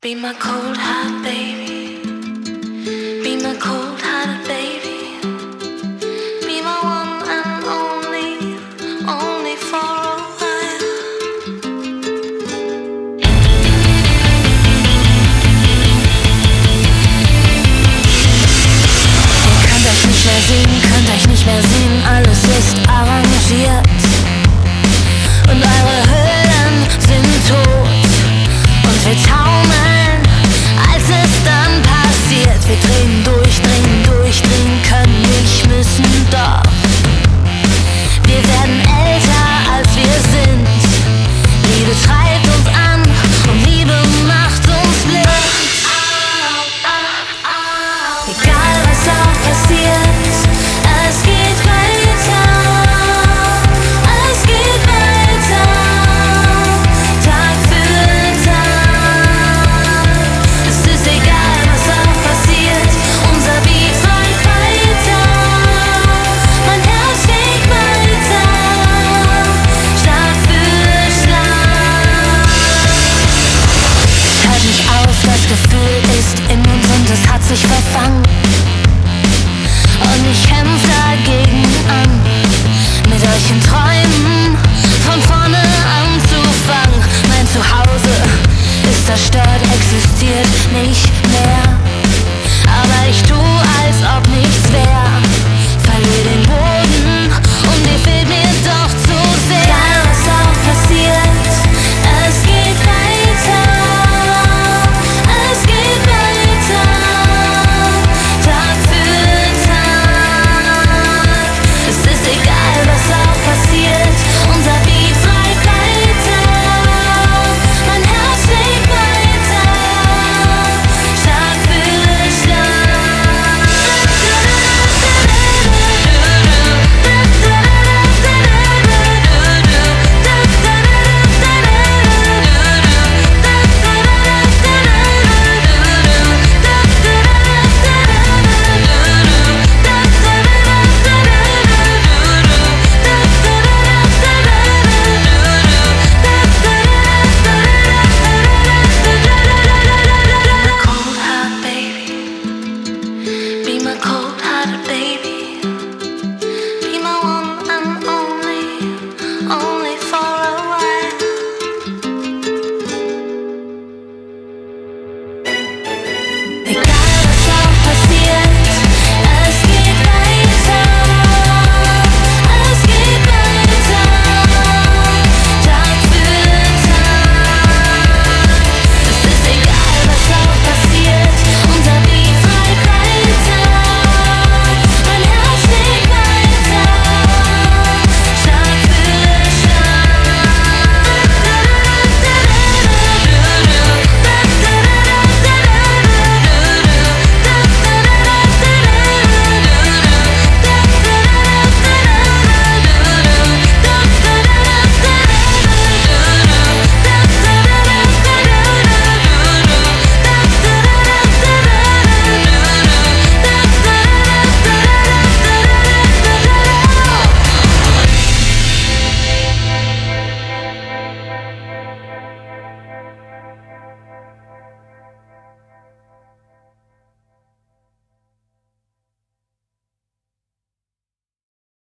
Be my cold heart, baby. Be my cold heart, baby. Be my one and only for a while. Ihr könnt euch nicht mehr sehen, könnt euch nicht mehr sehen, alles ist arrangiert. Und eure Hüllen sind tot. Und wir taumeln, als es dann passiert. Wir drehen durchdrehen, können nicht, müssen doch. Wir werden älter, als wir sind. Liebe treibt uns an und Liebe macht uns blind. Egal was auch passiert, es geht weiter. Es geht weiter, Tag für Tag. Es ist egal, was auch passiert, unser Beat läuft weiter. Mein Herz schlägt weiter, Schlag für Schlag. Hört nicht auf, das Gefühl ist in uns und es hat sich verfangen. Und ich kämpf dagegen an, mit euch in Träumen von vorne anzufangen. Mein Zuhause ist zerstört, existiert nicht mehr. Aber ich tu, als ob nichts wäre.